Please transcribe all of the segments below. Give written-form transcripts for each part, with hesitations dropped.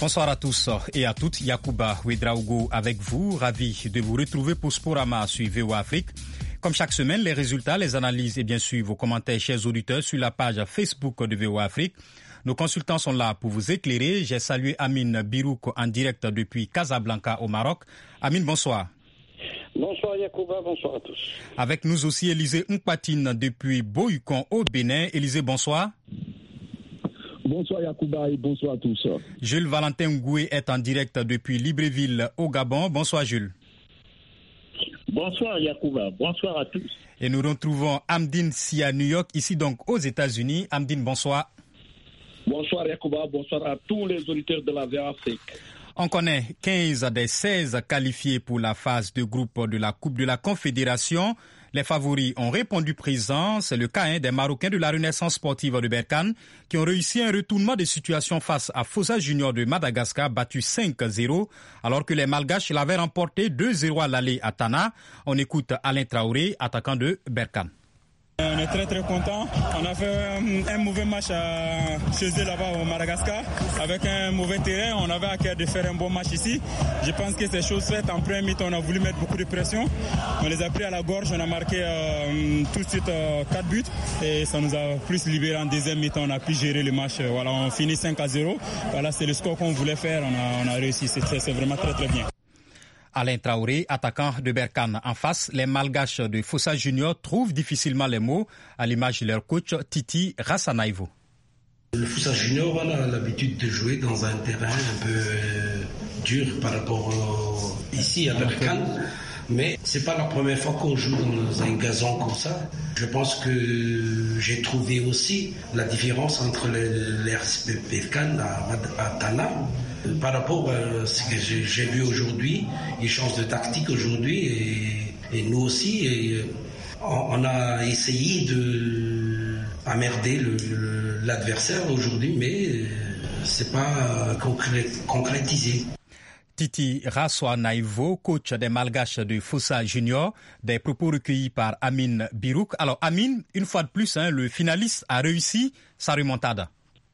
Bonsoir à tous et à toutes. Yacouba Ouedraogo avec vous. Ravi de vous retrouver pour Sporama sur VOA Afrique. Comme chaque semaine, les résultats, les analyses et bien sûr vos commentaires, chers auditeurs, sur la page Facebook de VOA Afrique. Nos consultants sont là pour vous éclairer. J'ai salué Amine Birouk en direct depuis Casablanca au Maroc. Amine, bonsoir. Bonsoir Yacouba, bonsoir à tous. Avec nous aussi Élisée Mpatine depuis Boyukon au Bénin. Élisée, bonsoir. Bonsoir Yacouba et bonsoir à tous. Jules Valentin Ngoué est en direct depuis Libreville au Gabon. Bonsoir Jules. Bonsoir Yacouba, bonsoir à tous. Et nous retrouvons Amdine Si à New York, ici donc aux États-Unis. Amdine, bonsoir. Bonsoir Yacouba, bonsoir à tous les auditeurs de la VOA Afrique. On connaît 15 des 16 qualifiés pour la phase de groupe de la Coupe de la Confédération. Les favoris ont répondu présent. C'est le cas des Marocains de la Renaissance sportive de Berkane qui ont réussi un retournement de situation face à Fossa Junior de Madagascar, battu 5-0, alors que les Malgaches l'avaient remporté 2-0 à l'aller à Tana. On écoute Alain Traoré, attaquant de Berkane. On est très contents. On a fait un mauvais match chez eux là-bas au Madagascar avec un mauvais terrain. On avait à cœur de faire un bon match ici. Je pense que c'est chose faite. En premier mi-temps, on a voulu mettre beaucoup de pression. On les a pris à la gorge. On a marqué tout de suite 4 buts et ça nous a plus libéré en deuxième mi-temps. On a pu gérer le match. Voilà, on finit 5-0. Voilà, c'est le score qu'on voulait faire. On a réussi. C'est vraiment très bien. Alain Traoré, attaquant de Berkane. En face, les Malgaches de Fossa Junior trouvent difficilement les mots, à l'image de leur coach Titi Rassanaïvo. Le Fossa Junior, on a l'habitude de jouer dans un terrain un peu dur par rapport ici à Berkane. Mais c'est pas la première fois qu'on joue dans un gazon comme ça. Je pense que j'ai trouvé aussi la différence entre l'RSP Berkane à Tana. Par rapport à ce que j'ai vu aujourd'hui, ils changent de tactique aujourd'hui et nous aussi. Et on a essayé de emmerder l'adversaire aujourd'hui, mais c'est pas concrétisé. Titi Rassanaïvo, coach des Malgaches de Fossa Junior, des propos recueillis par Amine Birouk. Alors Amine, une fois de plus, le finaliste a réussi sa remontada.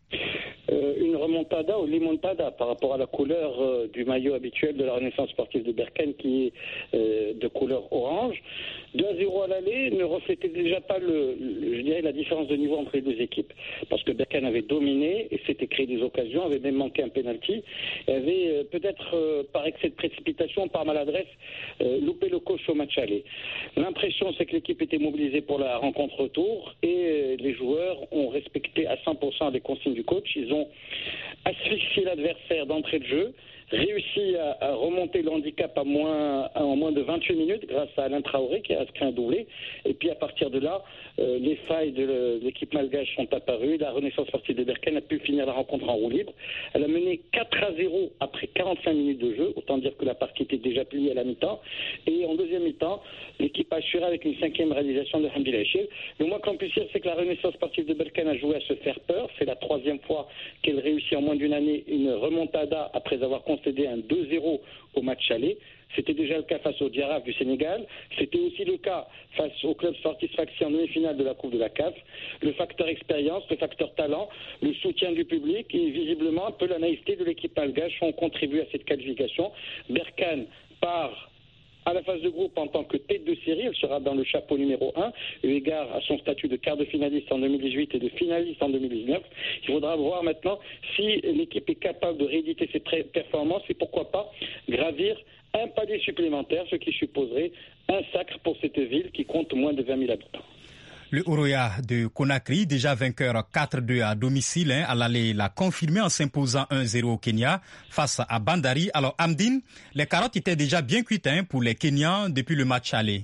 Remontada ou limontada par rapport à la couleur du maillot habituel de la Renaissance sportive de Berkane qui est de couleur orange. 2-0 à l'aller ne reflétait déjà pas je dirais la différence de niveau entre les deux équipes. Parce que Berkane avait dominé et s'était créé des occasions, avait même manqué un penalty, et avait peut-être par excès de précipitation, par maladresse, loupé le coche au match aller. L'impression c'est que l'équipe était mobilisée pour la rencontre retour et les joueurs ont respecté à 100% les consignes du coach. Ils ont asphyxié l'adversaire d'entrée de jeu, réussi à remonter le handicap en moins de 28 minutes grâce à Alain Traoré qui a inscrit un doublé. Et puis à partir de là, les failles de l'équipe malgache sont apparues. La Renaissance sportive de Berkane a pu finir la rencontre en roue libre. Elle a mené 4-0 après 45 minutes de jeu. Autant dire que la partie était déjà pliée à la mi-temps. Et en deuxième mi-temps, l'équipe a assuré avec une 5e réalisation de Hamdi Lachil. Le moins qu'on puisse dire, c'est que la Renaissance sportive de Berkane a joué à se faire peur. C'est la 3e fois qu'elle réussit en moins d'une année une remontada après avoir concédé un 2-0 au match aller. C'était déjà le cas face au Diaraf du Sénégal. C'était aussi le cas face au club sportif Sfaxi en demi-finale de la Coupe de la CAF. Le facteur expérience, le facteur talent, le soutien du public et visiblement un peu la naïveté de l'équipe malgache ont contribué à cette qualification. Berkane part à la phase de groupe en tant que tête de série. Elle sera dans le chapeau numéro 1, eu égard à son statut de quart de finaliste en 2018 et de finaliste en 2019. Il faudra voir maintenant si l'équipe est capable de rééditer ses performances et pourquoi pas gravir un palier supplémentaire, ce qui supposerait un sacre pour cette ville qui compte moins de 20 000 habitants. Le Horoya de Conakry, déjà vainqueur 4-2 à domicile, à l'aller, l'a confirmé en s'imposant 1-0 au Kenya face à Bandari. Alors Amdine, les carottes étaient déjà bien cuites pour les Kenyans depuis le match aller.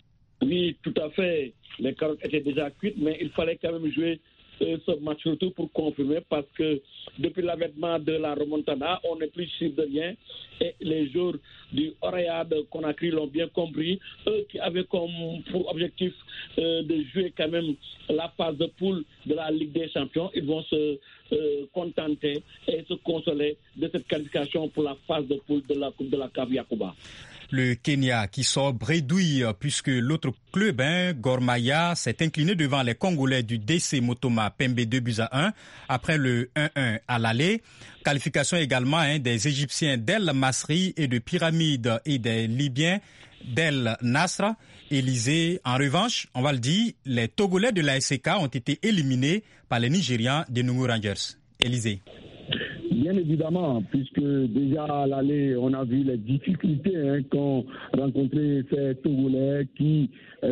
Oui, tout à fait. Les carottes étaient déjà cuites, mais il fallait quand même jouer ce match retour pour confirmer parce que depuis l'avènement de la remontada, on n'est plus sûr de rien et les joueurs du Horoya de Conakry l'ont bien compris. Eux qui avaient comme pour objectif de jouer quand même la phase de poule de la Ligue des Champions, ils vont se contenter et se consoler de cette qualification pour la phase de poule de la Coupe de la CAF Yacouba. Le Kenya qui sort bredouille puisque l'autre club, Gor Mahia, s'est incliné devant les Congolais du DC Motoma Pembe 2-1 après le 1-1 à l'aller. Qualification également des Égyptiens d'El Masri et de Pyramide et des Libyens d'El Nasra. Élysée, en revanche, on va le dire, les Togolais de la SCK ont été éliminés par les Nigérians des Nungu Rangers. Élysée. Bien évidemment, puisque déjà à l'aller, on a vu les difficultés qu'ont rencontré ces Togolais qui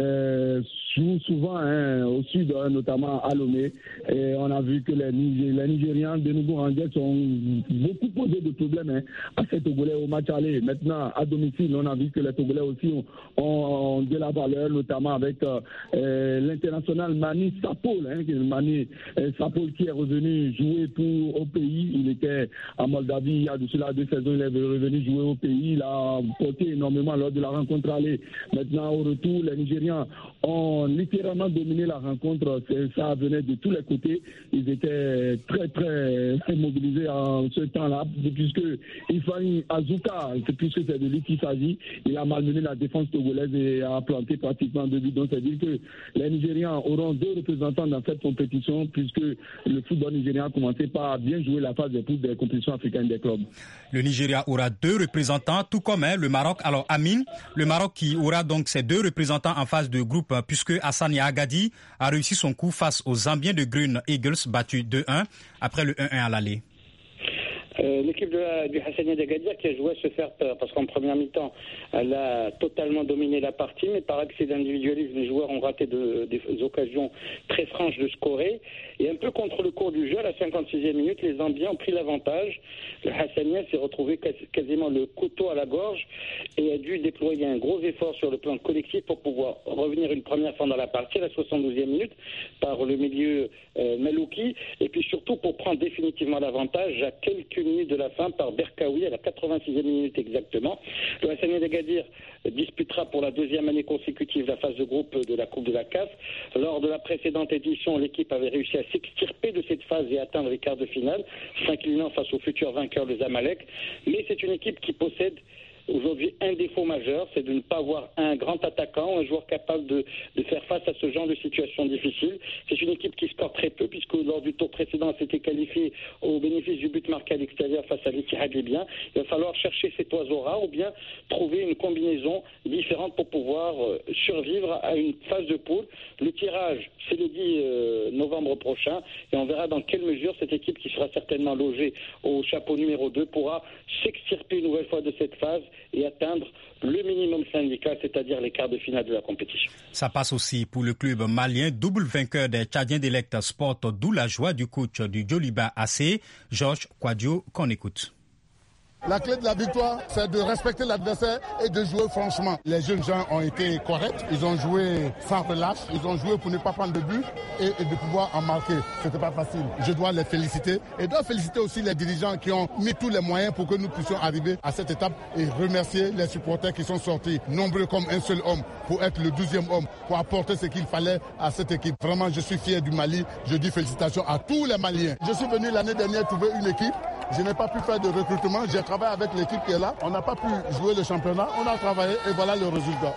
jouent souvent au sud, notamment à Lomé. Et on a vu que les Nigérians de Nungu Rangers ont beaucoup posé de problèmes à ces Togolais au match aller. Maintenant, à domicile, on a vu que les Togolais aussi ont de la valeur, notamment avec l'international Mani Sapol. Mani Sapol qui est revenu jouer au pays. Il était à Moldavie il y a de cela 2 saisons. Il est revenu jouer au pays. Il a porté énormément lors de la rencontre aller. Maintenant, au retour, les Nigérians ont littéralement dominé la rencontre. Ça venait de tous les côtés. Ils étaient très, très mobilisés en ce temps-là, puisque Ifeanyi Azuka, puisque c'est de lui qu'il s'agit, il a malmené la défense togolaise et a planté pratiquement 2 buts. Donc, c'est-à-dire que les Nigérians auront 2 représentants dans cette compétition, puisque le football nigérien a commencé par bien jouer la phase des poules des compétitions africaines des clubs. Le Nigeria aura 2 représentants, tout comme le Maroc. Alors, Amine, le Maroc qui aura donc ses 2 représentants en phase de groupe, puisque Hassani Agadi a réussi son coup face aux Zambiens de Green Eagles, battus 2-1 après le 1-1 à l'aller. L'équipe du Hassani d'Agadir qui a joué à se faire peur parce qu'en première mi-temps elle a totalement dominé la partie, mais par excès d'individualisme les joueurs ont raté des occasions très franches de scorer et un peu contre le cours du jeu à la 56e minute les Zambiens ont pris l'avantage. Le Hassanien s'est retrouvé quasiment le couteau à la gorge et a dû déployer un gros effort sur le plan collectif pour pouvoir revenir une première fois dans la partie à la 72e minute par le milieu Melouki et puis surtout pour prendre définitivement l'avantage à quelques minutes de la fin par Berkaoui à la 86e minute exactement. Le Hassani d'Agadir disputera pour la 2e année consécutive la phase de groupe de la Coupe de la CAF. Lors de la précédente édition, l'équipe avait réussi à s'extirper de cette phase et atteindre les quarts de finale, s'inclinant face au futur vainqueur le Zamalek. Mais c'est une équipe qui possède aujourd'hui un défaut majeur, c'est de ne pas avoir un grand attaquant, un joueur capable de faire face à ce genre de situation difficile. C'est une équipe qui score très peu, puisque lors du tour précédent, elle s'était qualifiée au bénéfice du but marqué à l'extérieur face à l'Ittihad libyen. Il va falloir chercher cet oiseau rare ou bien trouver une combinaison différente pour pouvoir survivre à une phase de poule. Le tirage, c'est le 10 novembre prochain, et on verra dans quelle mesure cette équipe qui sera certainement logée au chapeau numéro 2 pourra s'extirper une nouvelle fois de cette phase et atteindre le minimum syndical, c'est-à-dire les quarts de finale de la compétition. Ça passe aussi pour le club malien, double vainqueur des Tchadiens d'Elect Sport, d'où la joie du coach du Djoliba AC, Georges Kouadio, qu'on écoute. La clé de la victoire, c'est de respecter l'adversaire et de jouer franchement. Les jeunes gens ont été corrects, ils ont joué sans relâche, ils ont joué pour ne pas prendre de but et de pouvoir en marquer. C'était pas facile. Je dois les féliciter et dois féliciter aussi les dirigeants qui ont mis tous les moyens pour que nous puissions arriver à cette étape et remercier les supporters qui sont sortis, nombreux comme un seul homme, pour être le 12e homme, pour apporter ce qu'il fallait à cette équipe. Vraiment, je suis fier du Mali. Je dis félicitations à tous les Maliens. Je suis venu l'année dernière trouver une équipe. Je n'ai pas pu faire de recrutement. J'ai travaillé avec l'équipe qui est là. On n'a pas pu jouer le championnat. On a travaillé et voilà le résultat.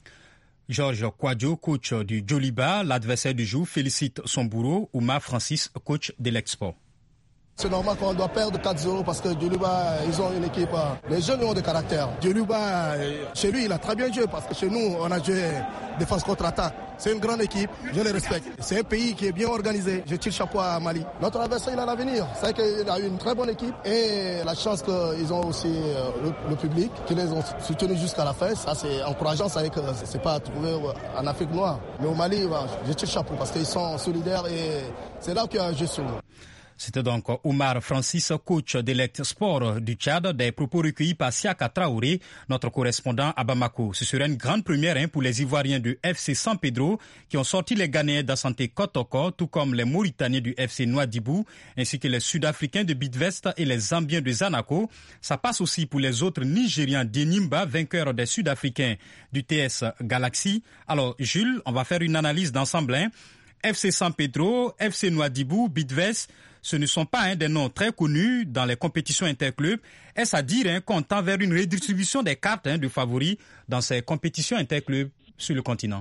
Georges Kouadio, coach du Djoliba, l'adversaire du jour, félicite son bourreau, Oumar Francis, coach de l'Expo. C'est normal qu'on doit perdre 4-0 parce que Djoliba, ils ont une équipe. Les jeunes ont des caractères. Djoliba, chez lui, il a très bien joué parce que chez nous, on a joué défense contre-attaque. C'est une grande équipe, je les respecte. C'est un pays qui est bien organisé. Je tire le chapeau à Mali. Notre adversaire, il a l'avenir. C'est vrai qu'il a une très bonne équipe et la chance qu'ils ont aussi le public qui les ont soutenus jusqu'à la fin. Ça, c'est encourageant. Ça veut dire que c'est pas trouvé en Afrique noire. Mais au Mali, je tire le chapeau parce qu'ils sont solidaires et c'est là qu'il y a un jeu sur nous. C'était donc Oumar Francis, coach d'Elect Sport du Tchad, des propos recueillis par Siaka Traoré, notre correspondant à Bamako. Ce serait une grande première pour les Ivoiriens du FC San Pedro qui ont sorti les Ghanéens d'Asante Kotoko, tout comme les Mauritaniens du FC Nouadhibou, ainsi que les Sud-Africains de Bidvest et les Zambiens de Zanaco. Ça passe aussi pour les autres Nigérians d'Enimba, vainqueurs des Sud-Africains du TS Galaxy. Alors Jules, on va faire une analyse d'ensemble. FC San Pedro, FC Nouadhibou, Bidvest, ce ne sont pas des noms très connus dans les compétitions interclubs. Est-ce à dire qu'on tend vers une redistribution des cartes de favoris dans ces compétitions interclubs sur le continent?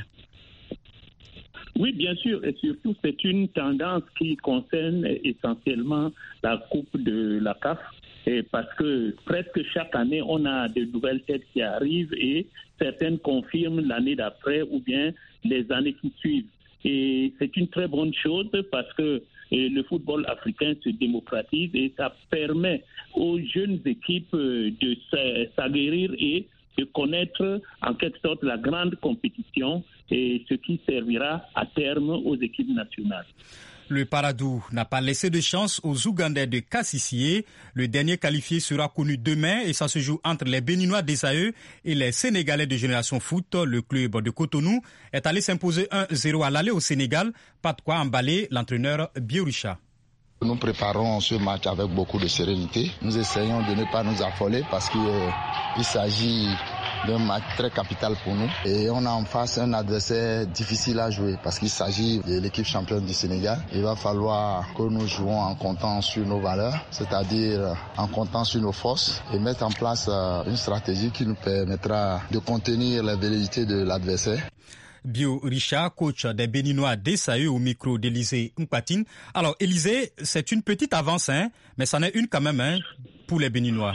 Oui, bien sûr, et surtout c'est une tendance qui concerne essentiellement la Coupe de la CAF, et parce que presque chaque année on a de nouvelles têtes qui arrivent et certaines confirment l'année d'après ou bien les années qui suivent. Et c'est une très bonne chose parce que le football africain se démocratise et ça permet aux jeunes équipes de s'aguerrir et de connaître en quelque sorte la grande compétition et ce qui servira à terme aux équipes nationales. Le Paradou n'a pas laissé de chance aux Ougandais de Kassissié. Le dernier qualifié sera connu demain et ça se joue entre les Béninois d'Esaü et les Sénégalais de Génération Foot. Le club de Cotonou est allé s'imposer 1-0 à l'aller au Sénégal. Pas de quoi emballer l'entraîneur Bioricha. Nous préparons ce match avec beaucoup de sérénité. Nous essayons de ne pas nous affoler parce qu'il s'agit d'un match très capital pour nous. Et on a en face un adversaire difficile à jouer parce qu'il s'agit de l'équipe championne du Sénégal. Il va falloir que nous jouons en comptant sur nos valeurs, c'est-à-dire en comptant sur nos forces et mettre en place une stratégie qui nous permettra de contenir la velléité de l'adversaire. Bioricha, coach des Béninois d'Esaü au micro d'Élysée Mpatine. Alors Élysée, c'est une petite avance, mais c'en est une quand même pour les Béninois.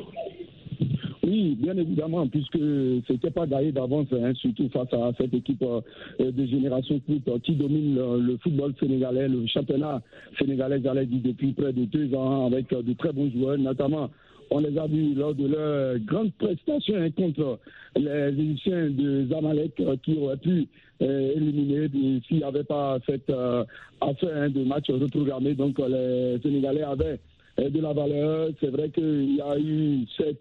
Oui, bien évidemment, puisque c'était pas gagné d'avance, surtout face à cette équipe de Génération Foot qui domine le football sénégalais, le championnat sénégalais, j'allais dire, depuis près de 2 ans, avec de très bons joueurs, notamment. On les a vus lors de leur grande prestation contre les Égyptiens de Zamalek qui auraient pu éliminer s'il n'y avait pas cette affaire de match reprogrammé. Donc les Sénégalais avaient de la valeur. C'est vrai qu'il y a eu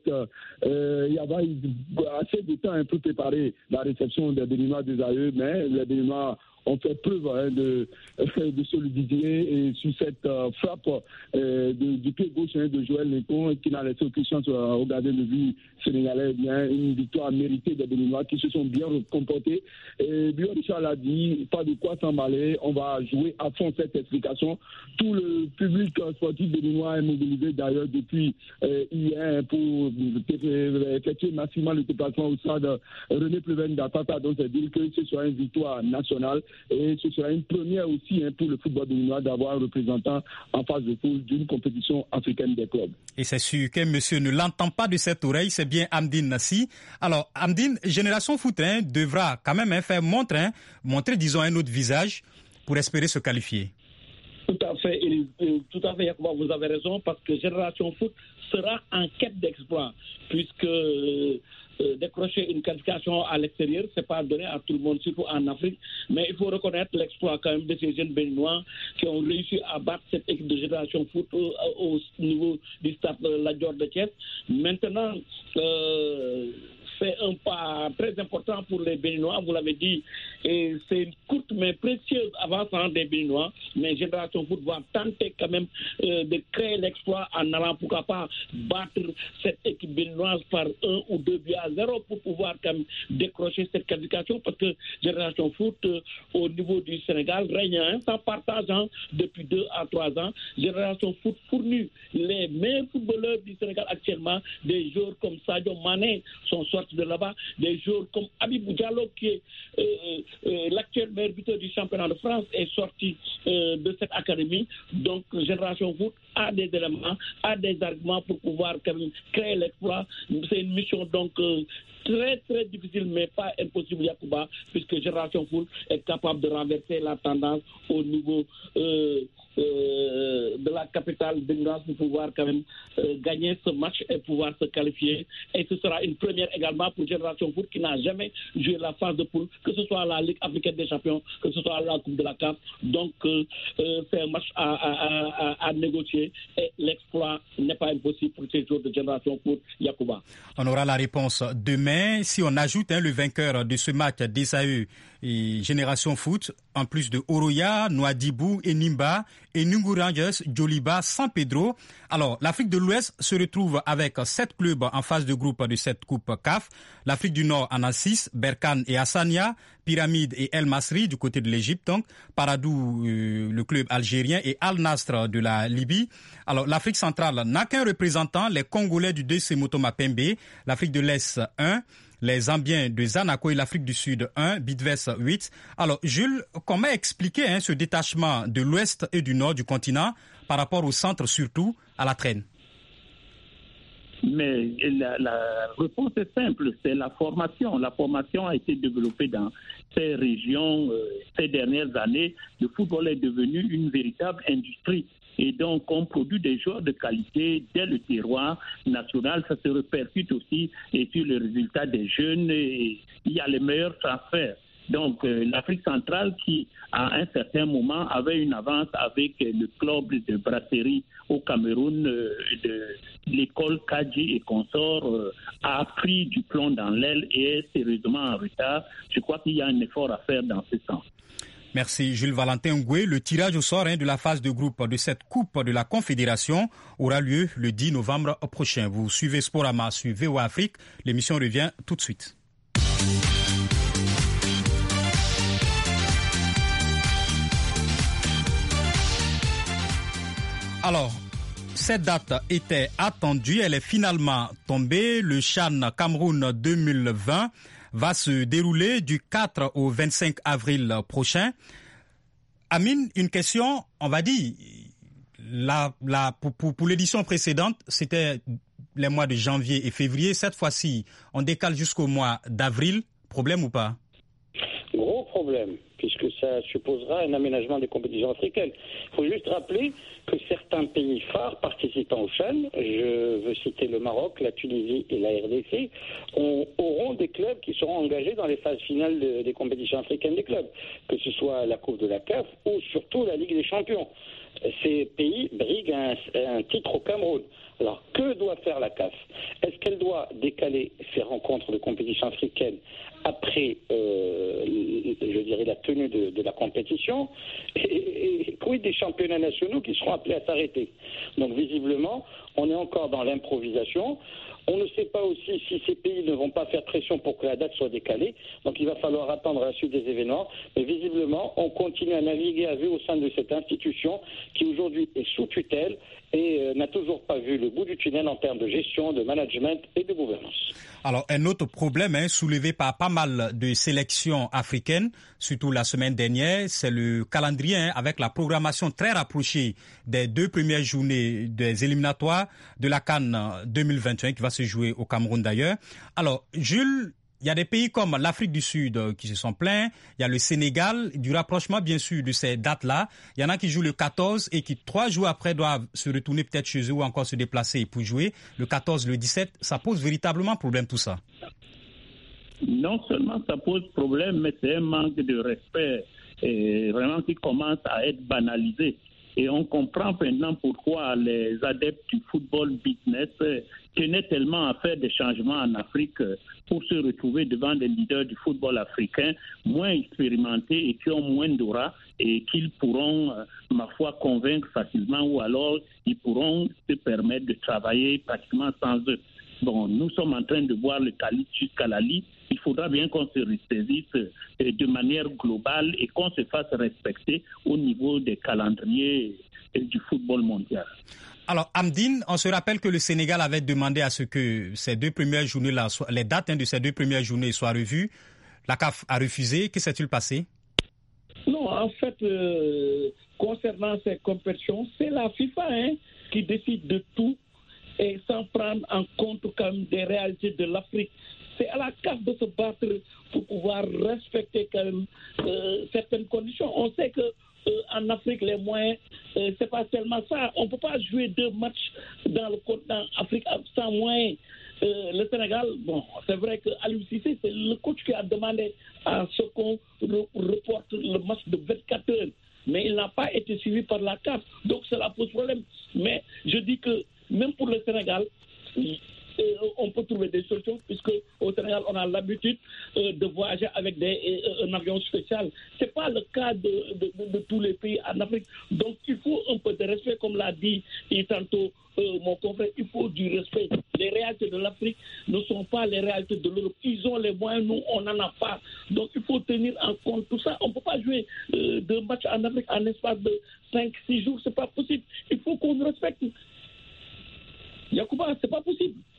il y avait assez de temps pour préparer la réception des Béninois des AE, mais les Béninois ont fait preuve de solidité et sur cette frappe du pied gauche de Joël Lekon qui n'a laissé aucune chance au gardien de but sénégalais. Bien une victoire méritée des Béninois qui se sont bien comportés. Et Bioricha l'a dit, pas de quoi s'emballer, on va jouer à fond cette explication. Tout le public sportif béninois est mobilisé d'ailleurs depuis hier pour effectuer massivement le déplacement au stade René Pleven d'Atata. Donc c'est dire que ce sera une victoire nationale. Et ce sera une première aussi pour le football béninois d'avoir un représentant en phase de poule d'une compétition africaine des clubs. Et c'est sûr qu'un monsieur ne l'entend pas de cette oreille, c'est bien Amdine Nassi. Alors Amdine, Génération Foot devra quand même faire montrer disons un autre visage pour espérer se qualifier. Tout à fait, Yacouba, vous avez raison, parce que Génération Foot sera en quête d'exploit, puisque décrocher une qualification à l'extérieur, c'est pas donné à tout le monde, surtout en Afrique, mais il faut reconnaître l'exploit quand même de ces jeunes Béninois qui ont réussi à battre cette équipe de Génération Foot au niveau du stade La Dior de Thiès. Maintenant, c'est un pas très important pour les Béninois, vous l'avez dit, et c'est une courte mais précieuse avance des Béninois, mais Génération Foot va tenter quand même de créer l'exploit en allant pourquoi pas battre cette équipe béninoise par 1 ou 2 buts à 0 pour pouvoir quand même décrocher cette qualification, parce que Génération Foot au niveau du Sénégal règne sans partage depuis 2 à 3 ans. Génération Foot fournit les meilleurs footballeurs du Sénégal actuellement, des joueurs comme Sadio Mané sont sortis de là-bas, des joueurs comme Habibou Diallo qui est l'actuel meilleur buteur du championnat de France est sorti de cette académie. Donc Génération Foot a des éléments, a des arguments pour pouvoir quand même créer l'exploit. C'est une mission donc très très difficile mais pas impossible, Yacouba, puisque Génération Foot est capable de renverser la tendance au niveau de la capitale béninoise pour pouvoir quand même gagner ce match et pouvoir se qualifier. Et ce sera une première également pour Génération Foot qui n'a jamais joué la phase de poule, que ce soit la Ligue africaine des champions, que ce soit la Coupe de la CAF. Donc c'est un match à négocier et l'exploit n'est pas impossible pour ces joueurs de Génération Foot, Yacouba. On aura la réponse demain. Si on ajoute le vainqueur de ce match d'Esaü et Génération Foot, en plus de Oroya, Nouadhibou, Enimba, Enugu Rangers, Djoliba, San Pedro. Alors, l'Afrique de l'Ouest se retrouve avec 7 clubs en phase de groupe de cette Coupe CAF. L'Afrique du Nord en a 6, Berkane et Hassania, Pyramide et El Masri du côté de l'Égypte, donc Paradou, le club algérien, et Al Nasr de la Libye. Alors, l'Afrique centrale n'a qu'un représentant, les Congolais du DC Motoma Pembe, l'Afrique de l'Est 1, les Zambiens de Zanaco et l'Afrique du Sud 1, Bidvest 8. Alors, Jules, comment expliquer ce détachement de l'Ouest et du Nord du continent par rapport au centre, surtout à la traîne? Mais la réponse est simple, c'est la formation. La formation a été développée dans ces régions ces dernières années. Le football est devenu une véritable industrie. Et donc, on produit des joueurs de qualité dès le terroir national. Ça se répercute aussi sur les résultats des jeunes. Et il y a les meilleurs transferts. Donc, l'Afrique centrale qui, à un certain moment, avait une avance avec le club de brasserie au Cameroun, de l'école Kadji et consorts, a pris du plomb dans l'aile et est sérieusement en retard. Je crois qu'il y a un effort à faire dans ce sens. Merci Jules Valentin Ngoué. Le tirage au sort de la phase de groupe de cette Coupe de la Confédération aura lieu le 10 novembre prochain. Vous suivez Sporama sur VOA Afrique. L'émission revient tout de suite. Alors, cette date était attendue, elle est finalement tombée. Le CHAN Cameroun 2020 va se dérouler du 4 au 25 avril prochain. Amine, une question, on va dire, pour l'édition précédente, c'était les mois de janvier et février. Cette fois-ci, on décale jusqu'au mois d'avril. Problème ou pas? Gros problème, puisque ça supposera un aménagement des compétitions africaines. Il faut juste rappeler que certains pays phares participant au CHAN, je veux citer le Maroc, la Tunisie et la RDC, auront des clubs qui seront engagés dans les phases finales des compétitions africaines des clubs, que ce soit la Coupe de la CAF ou surtout la Ligue des Champions. Ces pays briguent un titre au Cameroun. Alors, que doit faire la CAF? Est-ce qu'elle doit décaler ces rencontres de compétition africaine après, je dirais, la tenue de la compétition et quid des championnats nationaux qui seront appelés à s'arrêter? Donc, visiblement, on est encore dans l'improvisation. On ne sait pas aussi si ces pays ne vont pas faire pression pour que la date soit décalée. Donc il va falloir attendre la suite des événements. Mais visiblement, on continue à naviguer à vue au sein de cette institution qui aujourd'hui est sous tutelle et n'a toujours pas vu le bout du tunnel en termes de gestion, de management et de gouvernance. Alors un autre problème soulevé par pas mal de sélections africaines, surtout la semaine dernière, c'est le calendrier avec la programmation très rapprochée des 2 premières journées des éliminatoires de la CAN 2021 qui va se jouer au Cameroun d'ailleurs. Alors Jules, il y a des pays comme l'Afrique du Sud qui se sont plaints. Il y a le Sénégal, du rapprochement bien sûr de ces dates-là. Il y en a qui jouent le 14 et qui 3 jours après doivent se retourner peut-être chez eux ou encore se déplacer pour jouer. Le 14, le 17, ça pose véritablement problème tout ça. Non seulement ça pose problème, mais c'est un manque de respect vraiment qui commence à être banalisé. Et on comprend maintenant pourquoi les adeptes du football business tenaient tellement à faire des changements en Afrique pour se retrouver devant des leaders du football africain moins expérimentés et qui ont moins d'aura et qu'ils pourront, ma foi, convaincre facilement ou alors ils pourront se permettre de travailler pratiquement sans eux. Bon, nous sommes en train de voir le calice jusqu'à la lit. Il faudra bien qu'on se ressaisisse de manière globale et qu'on se fasse respecter au niveau des calendriers du football mondial. Alors, Amdine, on se rappelle que le Sénégal avait demandé à ce que ces 2 premières journées-là, les dates de ces 2 premières journées soient revues. La CAF a refusé. Que s'est-il passé? Non, en fait, concernant ces compétitions, c'est la FIFA qui décide de tout et sans prendre en compte quand même des réalités de l'Afrique. C'est à la CAF de se battre pour pouvoir respecter quand même certaines conditions. On sait que en Afrique, les moyens, c'est pas seulement ça. On ne peut pas jouer 2 matchs dans le continent Afrique sans moyens. Le Sénégal, bon, c'est vrai que Aliou Cissé, c'est le coach qui a demandé à ce qu'on reporte le match de 24 heures. Mais il n'a pas été suivi par la CAF. Donc cela pose problème. Mais je dis que même pour le Sénégal, on peut trouver des solutions puisque au Sénégal, Sénégal, on a l'habitude de voyager avec un avion spécial. Ce n'est pas le cas de tous les pays en Afrique. Donc, il faut un peu de respect, comme l'a dit tantôt mon confrère, il faut du respect. Les réalités de l'Afrique ne sont pas les réalités de l'Europe. Ils ont les moyens, nous, on n'en a pas. Donc, il faut tenir en compte tout ça. On ne peut pas jouer 2 matchs en Afrique en espace de 5-6 jours. Ce n'est pas possible. Il faut qu'on respecte. Yacouba, ce n'est pas possible.